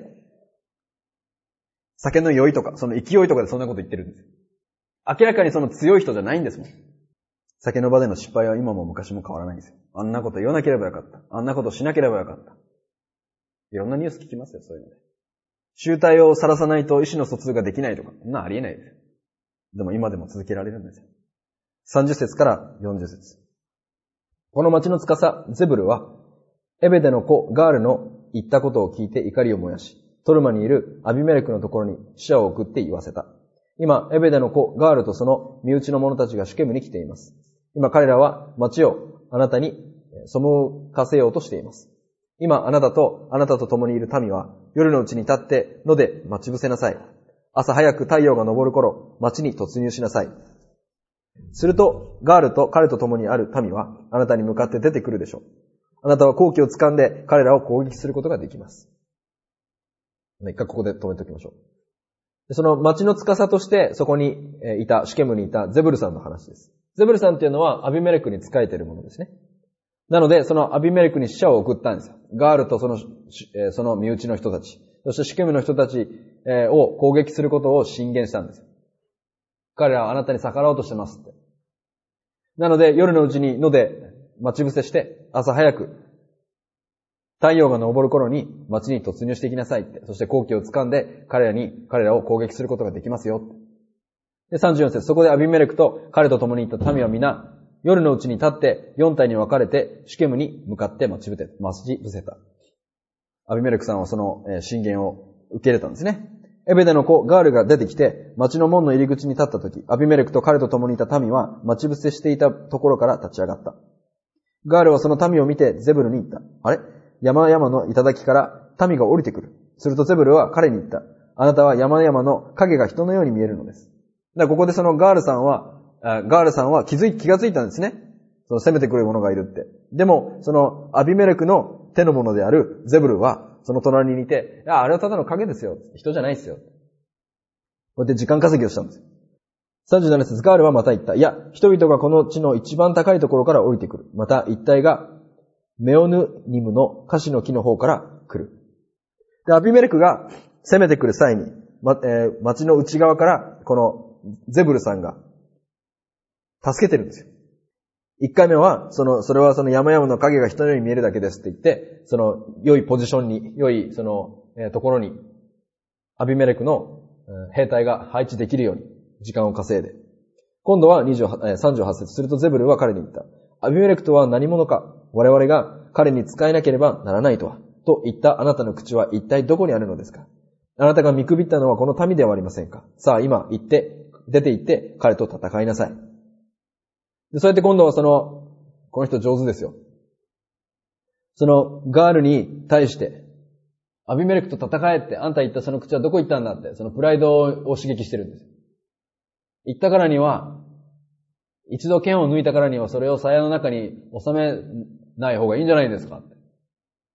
酒の酔いとか、その勢いとかでそんなこと言ってるんですよ。明らかにその強い人じゃないんですもん。酒の場での失敗は今も昔も変わらないんですよ。あんなこと言わなければよかった。あんなことしなければよかった。いろんなニュース聞きますよ、そういうので。集体を晒さないと意思の疎通ができないとか、そんなありえないですよ。でも今でも続けられるんですよ。さんじゅっ節からよんじゅっ節。この町の司、ゼブルは、エベデの子ガールの言ったことを聞いて怒りを燃やし、トルマにいるアビメレクのところに使者を送って言わせた。今、エベデの子ガールとその身内の者たちがシュケムに来ています。今彼らは町をあなたに背かせようとしています。今あなたとあなたと共にいる民は夜のうちに立って野で待ち伏せなさい。朝早く太陽が昇る頃、町に突入しなさい。するとガールと彼と共にある民はあなたに向かって出てくるでしょう。あなたは好機を掴んで彼らを攻撃することができます。一回ここで止めておきましょう。その町の司としてそこにいた、シュケムにいたゼブルさんの話です。ゼブルさんっていうのはアビメレクに仕えているものですね。なので、そのアビメレクに使者を送ったんですよ。ガールとその、その身内の人たち、そしてシュケムの人たちを攻撃することを進言したんですよ。彼らはあなたに逆らおうとしてますって。なので、夜のうちに野で待ち伏せして、朝早く、太陽が昇る頃に町に突入していきなさいって。そして好機を掴んで、彼らに、彼らを攻撃することができますよって。で、さんじゅうよん節、そこでアビメレクと彼と共に行った民は皆、夜のうちに立って四体に分かれてシュケムに向かって待ち伏せた。アビメレクさんはその進言を受け入れたんですね。エベデの子ガールが出てきて町の門の入り口に立ったとき、アビメレクと彼と共にいた民は待ち伏せしていたところから立ち上がった。ガールはその民を見てゼブルに言った。あれ？山々の頂から民が降りてくる。するとゼブルは彼に言った。あなたは山々の影が人のように見えるのです。だからここでそのガールさんは、ガールさんは気づい、気がついたんですね。その攻めてくる者がいるって。でも、そのアビメレクの手の者であるゼブルは、その隣にいて、いや、あれはただの影ですよ。人じゃないですよ。こうやって時間稼ぎをしたんです。さんじゅうなな節、ガールはまた言った。いや、人々がこの地の一番高いところから降りてくる。また一帯がメオヌニムのカシの木の方から来る。で、アビメレクが攻めてくる際に、まえー、町の内側からこのゼブルさんが助けてるんですよ。一回目は、その、それはその山々の影が人のように見えるだけですって言って、その、良いポジションに、良い、その、えー、ところに、アビメレクの、えー、兵隊が配置できるように、時間を稼いで。今度はにじゅうはち、えー、さんじゅうはち節。するとゼブルは彼に言った。アビメレクとは何者か、我々が彼に仕えなければならないとは、と言ったあなたの口は一体どこにあるのですか？あなたが見くびったのはこの民ではありませんか？さあ今、行って、出て行って、彼と戦いなさい。で、そうやって今度はその、この人上手ですよ。そのガールに対して、アビメレクと戦えって、あんた言ったその口はどこ行ったんだって、そのプライドを刺激してるんです。言ったからには、一度剣を抜いたからにはそれを鞘の中に収めない方がいいんじゃないですかって。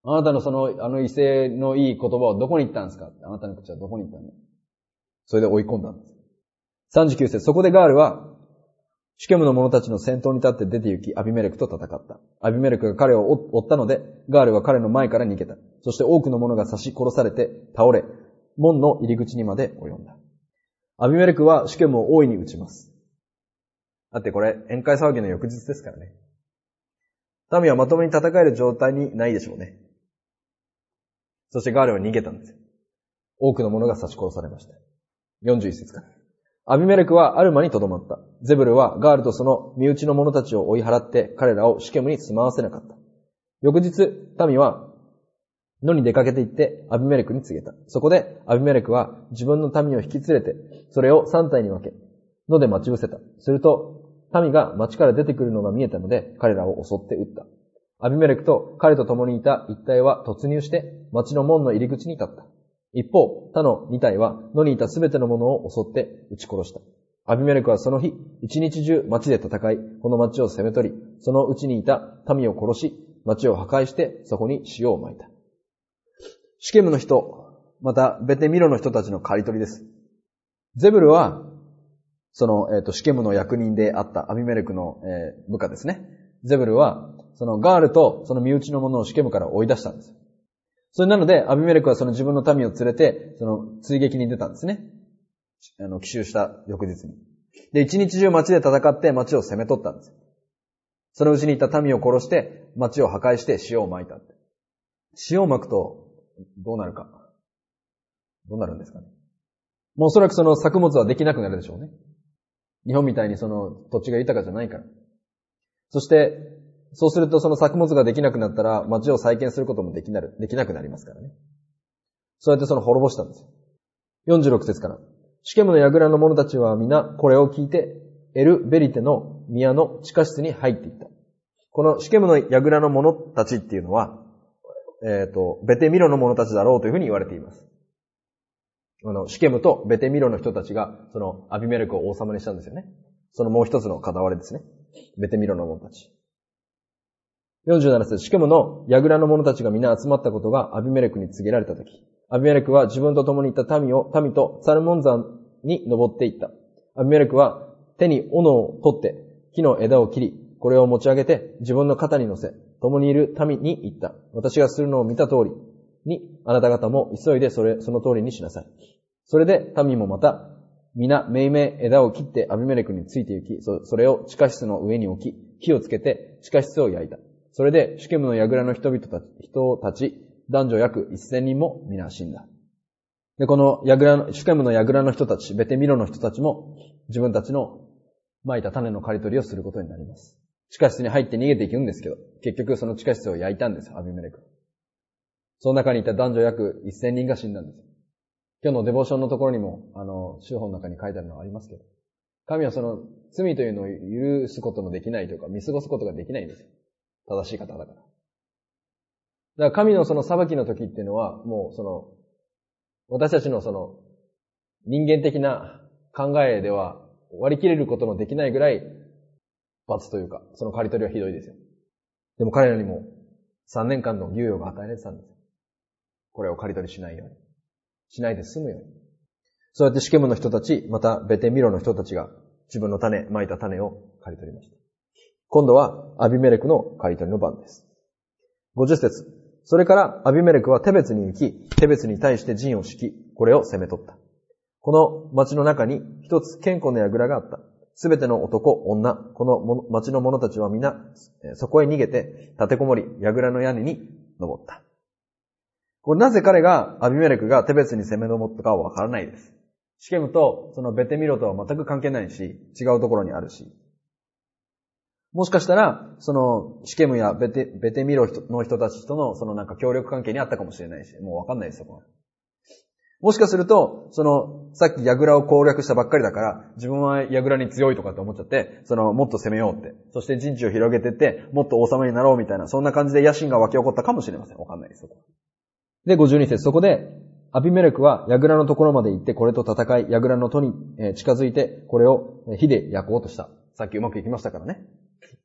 あなたのその、あの威勢のいい言葉はどこに行ったんですか？あなたの口はどこに行ったの？それで追い込んだんです。さんじゅうきゅう節、そこでガールは、シュケムの者たちの先頭に立って出て行き、アビメレクと戦った。アビメレクが彼を追ったので、ガールは彼の前から逃げた。そして多くの者が刺し殺されて倒れ、門の入り口にまで及んだ。アビメレクはシュケムを大いに撃ちます。だってこれ、宴会騒ぎの翌日ですからね。民はまともに戦える状態にないでしょうね。そしてガールは逃げたんですよ。多くの者が刺し殺されました。よんじゅういち節から。アビメレクはアルマに留まった。ゼブルはガールとその身内の者たちを追い払って彼らをシュケムに住まわせなかった。翌日、民は野に出かけて行ってアビメレクに告げた。そこでアビメレクは自分の民を引き連れて、それを三体に分け、野で待ち伏せた。すると、民が町から出てくるのが見えたので、彼らを襲って撃った。アビメレクと彼と共にいた一隊は突入して町の門の入り口に立った。一方、他の二隊は野にいたすべての者を襲って撃ち殺した。アビメレクはその日、一日中町で戦い、この町を攻め取り、そのうちにいた民を殺し、町を破壊してそこに塩を撒いた。シュケムの人、またベテミロの人たちの刈り取りです。ゼブルは、その、えっと、シュケムの役人であったアビメレクの、えー、部下ですね。ゼブルは、そのガールとその身内の者をシュケムから追い出したんです。それなので、アビメレクはその自分の民を連れて、その追撃に出たんですね。あの、奇襲した翌日に。で、一日中町で戦って町を攻め取ったんです。そのうちにいた民を殺して、町を破壊して塩を撒いた。塩を撒くと、どうなるか。どうなるんですかね。もうおそらくその作物はできなくなるでしょうね。日本みたいにその土地が豊かじゃないから。そして、そうするとその作物ができなくなったら町を再建することもできなる、できなくなりますからね。そうやってその滅ぼしたんです。よんじゅうろく節から。シュケムの櫓の者たちは皆これを聞いて、エル・ベリテの宮の地下室に入っていった。このシュケムの櫓の者たちっていうのは、えっと、ベテミロの者たちだろうというふうに言われています。あの、シュケムとベテミロの人たちが、そのアビメレクを王様にしたんですよね。そのもう一つの片割れですね。ベテミロの者たち。よんじゅうなな節、シュケムの櫓の者たちが皆集まったことがアビメレクに告げられたとき、アビメレクは自分と共にいた民を、民とサルモン山に登っていった。アビメレクは手に斧を取って木の枝を切り、これを持ち上げて自分の肩に乗せ、共にいる民に言った。私がするのを見た通りに、あなた方も急いでそれ、その通りにしなさい。それで民もまた、皆めいめい枝を切ってアビメレクについて行き、それを地下室の上に置き、火をつけて地下室を焼いた。それで、シュケムの櫓の人々たち、人たち、男女約一千人も皆死んだ。で、この櫓の、シュケムの櫓の人たち、ベテミロの人たちも、自分たちの蒔いた種の刈り取りをすることになります。地下室に入って逃げていくんですけど、結局その地下室を焼いたんです、アビメレク。その中にいた男女約一千人が死んだんです。今日のデボーションのところにも、あの、宗法の中に書いてあるのがありますけど、神はその罪というのを許すことのできないというか、見過ごすことができないんですよ。正しい方だから。だから神のその裁きの時っていうのは、もうその、私たちのその、人間的な考えでは割り切れることのできないぐらい、罰というか、その刈り取りはひどいですよ。でも彼らにも三年間の猶予が与えられてたんですよ。これを刈り取りしないように。しないで済むように。そうやってシュケムの人たち、またベテミロの人たちが自分の種、蒔いた種を刈り取りました。今度はアビメレクの刈り取りの番です。ごじゅっ節。それからアビメレクはテベツに行き、テベツに対して陣を敷き、これを攻め取った。この町の中に一つ堅固な櫓があった。すべての男、女、この町の者たちは皆、そこへ逃げて、立てこもり、櫓の屋根に登った。これなぜ彼が、アビメレクがテベツに攻め登ったかはわからないです。シケムとそのベテミロとは全く関係ないし、違うところにあるし。もしかしたら、その、シケムやベテ、ベテミロの人たちとの、そのなんか協力関係にあったかもしれないし、もうわかんないですよ、これ。もしかすると、その、さっき櫓を攻略したばっかりだから、自分は櫓に強いとかって思っちゃって、その、もっと攻めようって。そして陣地を広げてって、もっと王様になろうみたいな、そんな感じで野心が湧き起こったかもしれません。わかんないです、そこ。で、ごじゅうに節、そこで、アビメレクは櫓のところまで行って、これと戦い、櫓の戸に近づいて、これを火で焼こうとした。さっきうまくいきましたからね。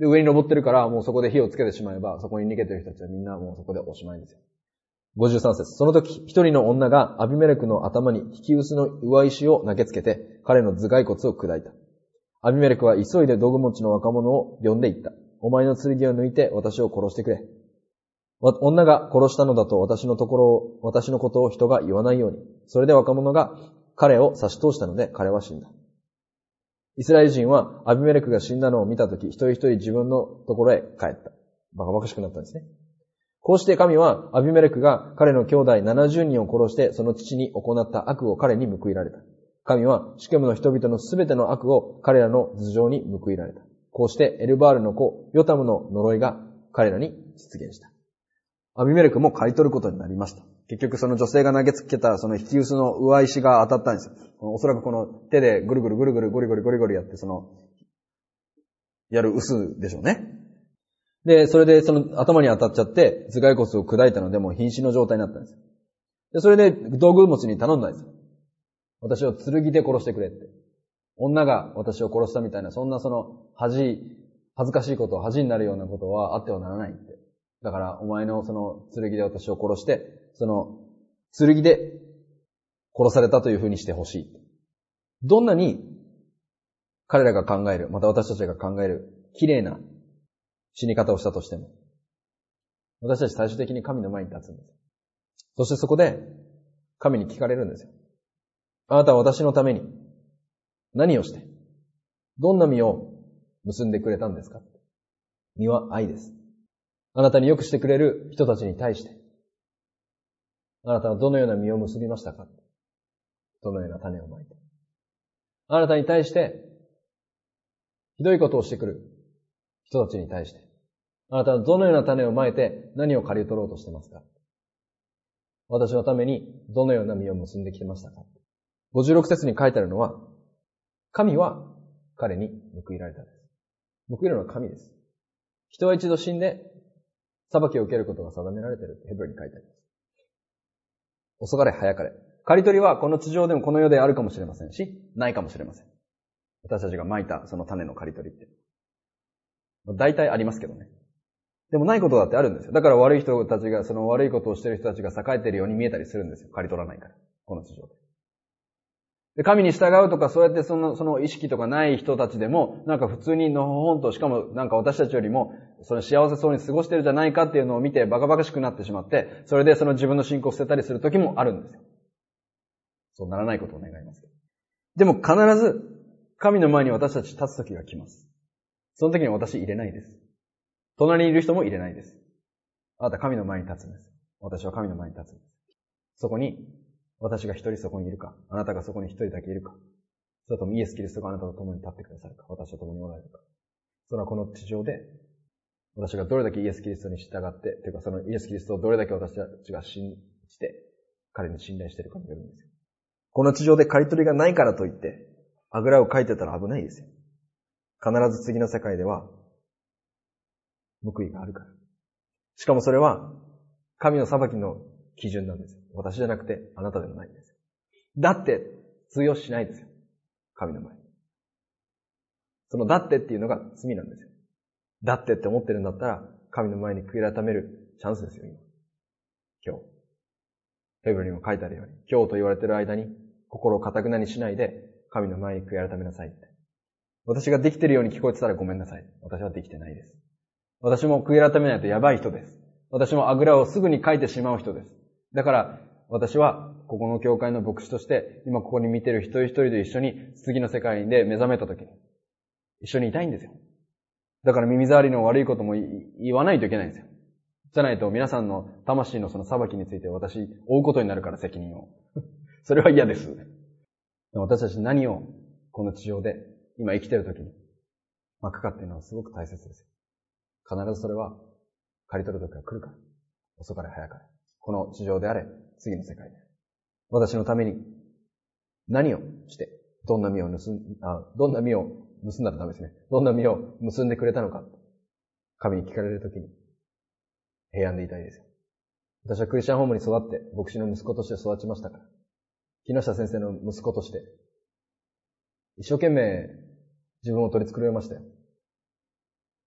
で、上に登ってるから、もうそこで火をつけてしまえば、そこに逃げてる人たちはみんなもうそこでおしまいですよ。ごじゅうさん節。その時、一人の女がアビメレクの頭に引き薄の上石を投げつけて、彼の頭蓋骨を砕いた。アビメレクは急いで道具持ちの若者を呼んでいった。お前の剣を抜いて私を殺してくれ。女が殺したのだと私のところを、私のことを人が言わないように。それで若者が彼を刺し通したので彼は死んだ。イスラエル人はアビメレクが死んだのを見たとき、一人一人自分のところへ帰った。バカバカしくなったんですね。こうして神はアビメレクが彼の兄弟ななじゅうにんを殺してその父に行った悪を彼に報いられた。神はシケムの人々のすべての悪を彼らの頭上に報いられた。こうしてエルバールの子ヨタムの呪いが彼らに実現した。アビメレクも刈り取ることになりました。結局その女性が投げつけたその引き薄の上石が当たったんですよ。おそらくこの手でぐるぐるぐるぐるゴリゴリゴリゴリやってそのやる薄でしょうね。で、それでその頭に当たっちゃって頭蓋骨を砕いたのでもう瀕死の状態になったんですよ。で、それで道具持ちに頼んだんですよ。私を剣で殺してくれって。女が私を殺したみたいな、そんなその恥、恥ずかしいこと、恥になるようなことはあってはならないって。だからお前のその剣で私を殺して、その剣で殺されたという風にしてほしい。どんなに彼らが考える、また私たちが考える綺麗な死に方をしたとしても、私たち最終的に神の前に立つんです。そしてそこで神に聞かれるんですよ。あなたは私のために何をして、どんな実を結んでくれたんですか？実は愛です。あなたに良くしてくれる人たちに対して、あなたはどのような実を結びましたか？どのような種をまいて。あなたに対して、ひどいことをしてくる人たちに対して、あなたはどのような種をまいて何を刈り取ろうとしてますか？私のためにどのような実を結んできてましたか？ごじゅうろく節に書いてあるのは、神は彼に報いられたんです。報いるのは神です。人は一度死んで裁きを受けることが定められているとヘブルに書いてあります。遅かれ早かれ。刈り取りはこの地上でもこの世であるかもしれませんし、ないかもしれません。私たちが蒔いたその種の刈り取りって。大体ありますけどね。でもないことだってあるんですよ。だから悪い人たちが、その悪いことをしている人たちが栄えているように見えたりするんですよ。刈り取らないから。この地上で。で、神に従うとか、そうやってその、その意識とかない人たちでも、なんか普通にのほほんと、しかもなんか私たちよりも、その幸せそうに過ごしてるじゃないかっていうのを見てバカバカしくなってしまって、それでその自分の信仰を捨てたりする時もあるんですよ。そうならないことを願いますけど。でも必ず、神の前に私たち立つ時が来ます。その時に私入れないです。隣にいる人も入れないです。あなた神の前に立つんです。私は神の前に立つんです。そこに、私が一人そこにいるか、あなたがそこに一人だけいるか、それともイエス・キリストがあなたと共に立ってくださるか、私と共におられるか。それはこの地上で、私がどれだけイエス・キリストに従って、というかそのイエス・キリストをどれだけ私たちが信じて、彼に信頼しているかによるんですよ。この地上で刈り取りがないからといって、あぐらをかいてたら危ないですよ。必ず次の世界では、報いがあるから。しかもそれは、神の裁きの基準なんですよ。私じゃなくて、あなたでもないんですよ。だって、通用しないですよ。神の前に。そのだってっていうのが罪なんですよ。だってって思ってるんだったら、神の前に悔い改めるチャンスですよ、今。今日。ヘブルにも書いてあるように、今日と言われている間に、心を堅くなにしないで、神の前に悔い改めなさいって。私ができてるように聞こえてたらごめんなさい。私はできてないです。私も悔い改めないとやばい人です。私もあぐらをすぐにかいてしまう人です。だから、私は、ここの教会の牧師として、今ここに見てる一人一人で一緒に、次の世界で目覚めた時に、一緒にいたいんですよ。だから耳障りの悪いことも言わないといけないんですよ。じゃないと皆さんの魂のその裁きについて私、負うことになるから責任を。それは嫌です。私たち何を、この地上で、今生きてる時に、巻くかっていうのはすごく大切ですよ。必ずそれは、刈り取る時が来るから。遅かれ早かれ。この地上であれ、次の世界で。私のために、何をして、どんな実を盗ん、あ、どんな実を盗んだらダメですね。どんな実を結んでくれたのか。神に聞かれるときに、平安でいたいですよ。私はクリスチャンホームに育って、牧師の息子として育ちましたから。木下先生の息子として、一生懸命自分を取り繕いましたよ。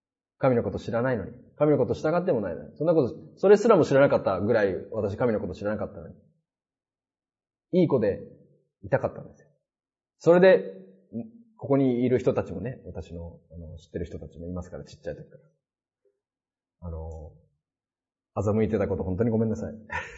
神のこと知らないのに。神のこと従ってもないのに。そんなこと、それすらも知らなかったぐらい、私神のこと知らなかったのに。いい子でいたかったんですよ。それで、ここにいる人たちもね、私の、あの、知ってる人たちもいますから、ちっちゃい時から。あの、欺いてたこと本当にごめんなさい。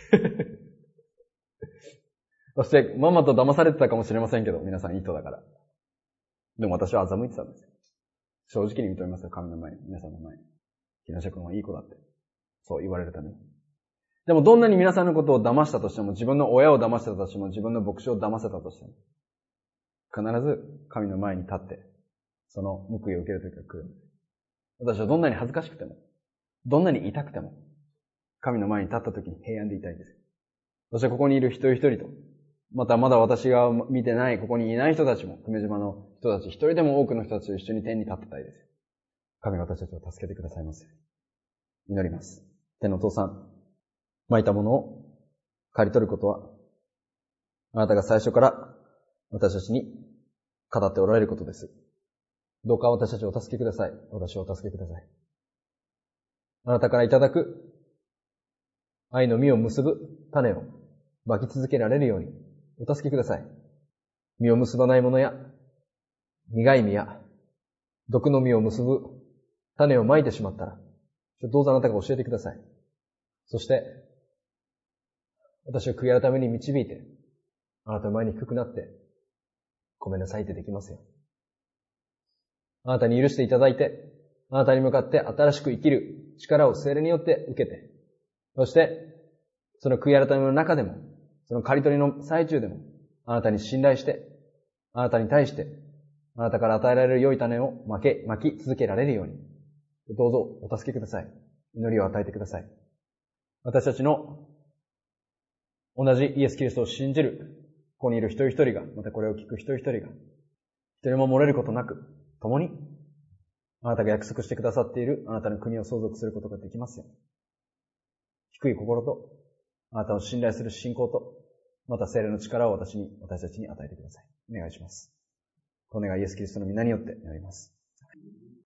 そして、ママと騙されてたかもしれませんけど、皆さんいい人だから。でも私は欺いてたんですよ。正直に認めますよ、神の前に、皆さんの前に。木下君はいい子だって。そう言われるために。でもどんなに皆さんのことを騙したとしても、自分の親を騙したとしても、自分の牧師を騙せたとしても、必ず神の前に立って、その報いを受ける時が来るんです。私はどんなに恥ずかしくても、どんなに痛くても、神の前に立った時に平安でいたいんです。そしてここにいる一人一人と、またまだ私が見てない、ここにいない人たちも、久米島の人たち、一人でも多くの人たちと一緒に天に立ってたいです。神が私たちを助けてくださいます。祈ります。天のお父さん、蒔いたものを刈り取ることは、あなたが最初から私たちに語っておられることです。どうか私たちをお助けください。私をお助けください。あなたからいただく愛の実を結ぶ種をまき続けられるようにお助けください。実を結ばないものや苦い実や毒の実を結ぶ種をまいてしまったら、どうぞあなたが教えてください。そして私を悔い改めに導いて、あなたの前に低くなって、ごめんなさいってできますよ。あなたに許していただいて、あなたに向かって新しく生きる力を聖霊によって受けて、そして、その悔い改めの中でも、その刈り取りの最中でも、あなたに信頼して、あなたに対して、あなたから与えられる良い種をまけ、まき続けられるように、どうぞお助けください。祈りを与えてください。私たちの同じイエス・キリストを信じる、ここにいる一人一人が、またこれを聞く一人一人が、一人も漏れることなく、共に、あなたが約束してくださっているあなたの国を相続することができますよ。低い心と、あなたを信頼する信仰と、また聖霊の力を私に、私たちに与えてください。お願いします。この願いイエス・キリストの皆によって祈ります。